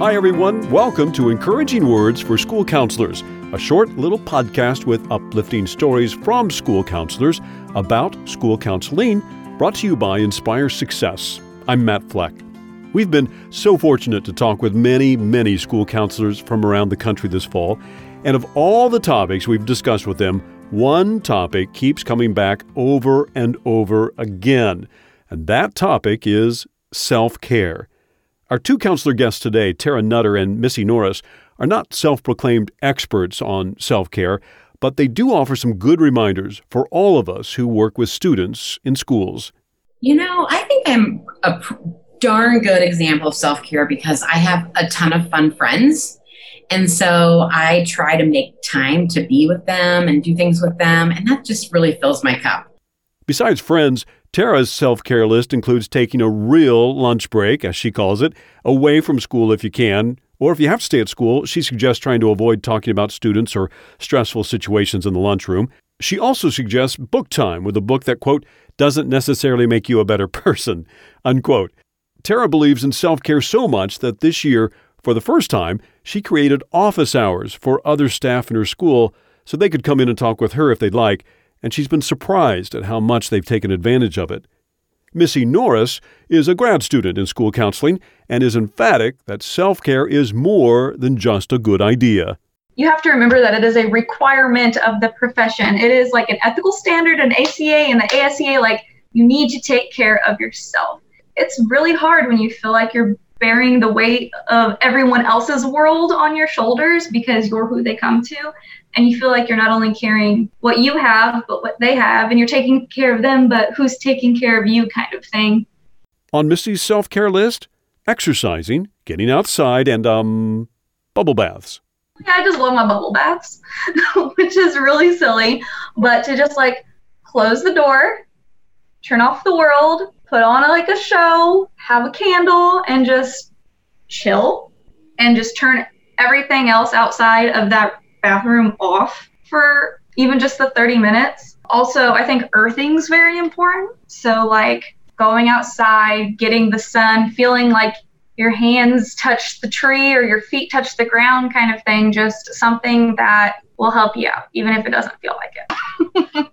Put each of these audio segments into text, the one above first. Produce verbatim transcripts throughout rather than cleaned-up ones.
Hi, everyone. Welcome to Encouraging Words for School Counselors, a short little podcast with uplifting stories from school counselors about school counseling, brought to you by Inspire Success. I'm Matt Fleck. We've been so fortunate to talk with many, many school counselors from around the country this fall, and of all the topics we've discussed with them, one topic keeps coming back over and over again, and that topic is self-care. Our two counselor guests today, Tara Nutter and Missy Norris, are not self-proclaimed experts on self-care, but they do offer some good reminders for all of us who work with students in schools. You know, I think I'm a pr- darn good example of self-care because I have a ton of fun friends. And so I try to make time to be with them and do things with them. And that just really fills my cup. Besides friends, Tara's self-care list includes taking a real lunch break, as she calls it, away from school if you can. Or if you have to stay at school, she suggests trying to avoid talking about students or stressful situations in the lunchroom. She also suggests book time with a book that, quote, doesn't necessarily make you a better person, unquote. Tara believes in self-care so much that this year, for the first time, she created office hours for other staff in her school so they could come in and talk with her if they'd like, and she's been surprised at how much they've taken advantage of it. Missy Norris is a grad student in school counseling and is emphatic that self-care is more than just a good idea. You have to remember that it is a requirement of the profession. It is like an ethical standard, an A C A and the A S E A, like you need to take care of yourself. It's really hard when you feel like you're bearing the weight of everyone else's world on your shoulders because you're who they come to. And you feel like you're not only carrying what you have, but what they have, and you're taking care of them, but who's taking care of you kind of thing. On Missy's self-care list, exercising, getting outside, and, um, bubble baths. Yeah, I just love my bubble baths, which is really silly. But to just like close the door, turn off the world, put on like a show, have a candle, and just chill, and just turn everything else outside of that bathroom off for even just the thirty minutes. Also, I think earthing's very important. So like going outside, getting the sun, feeling like your hands touch the tree or your feet touch the ground kind of thing, just something that will help you out, even if it doesn't feel like it.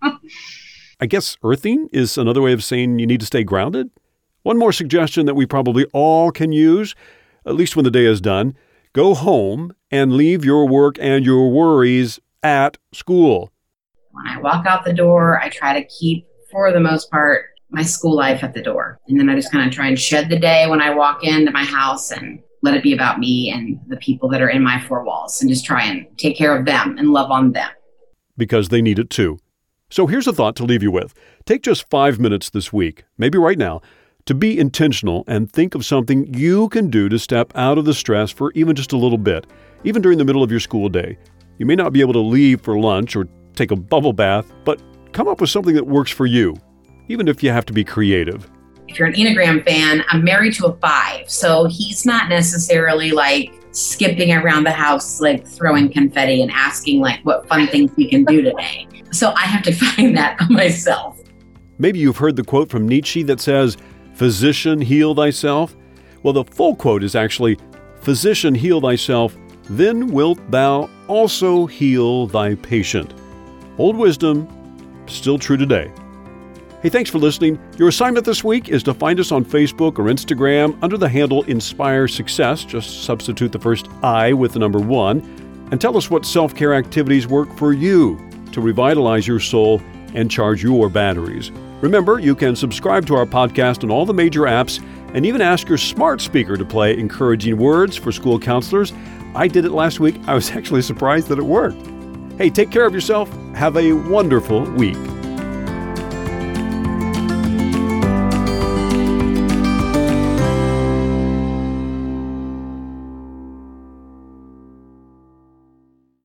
I guess earthing is another way of saying you need to stay grounded. One more suggestion that we probably all can use, at least when the day is done, go home and leave your work and your worries at school. When I walk out the door, I try to keep, for the most part, my school life at the door. And then I just kind of try and shed the day when I walk into my house and let it be about me and the people that are in my four walls and just try and take care of them and love on them. Because they need it too. So here's a thought to leave you with. Take just five minutes this week, maybe right now, to be intentional and think of something you can do to step out of the stress for even just a little bit, even during the middle of your school day. You may not be able to leave for lunch or take a bubble bath, but come up with something that works for you, even if you have to be creative. If you're an Enneagram fan, I'm married to a five, so he's not necessarily like skipping around the house, like throwing confetti and asking like what fun things we can do today. So I have to find that myself. Maybe you've heard the quote from Nietzsche that says, "Physician, heal thyself." Well, the full quote is actually, "Physician, heal thyself, then wilt thou also heal thy patient." Old wisdom, still true today. Hey, thanks for listening. Your assignment this week is to find us on Facebook or Instagram under the handle Inspire Success. Just substitute the first I with the number one, and tell us what self-care activities work for you to revitalize your soul and charge your batteries. Remember, you can subscribe to our podcast on all the major apps and even ask your smart speaker to play Encouraging Words for School Counselors. I did it last week. I was actually surprised that it worked. Hey, take care of yourself. Have a wonderful week.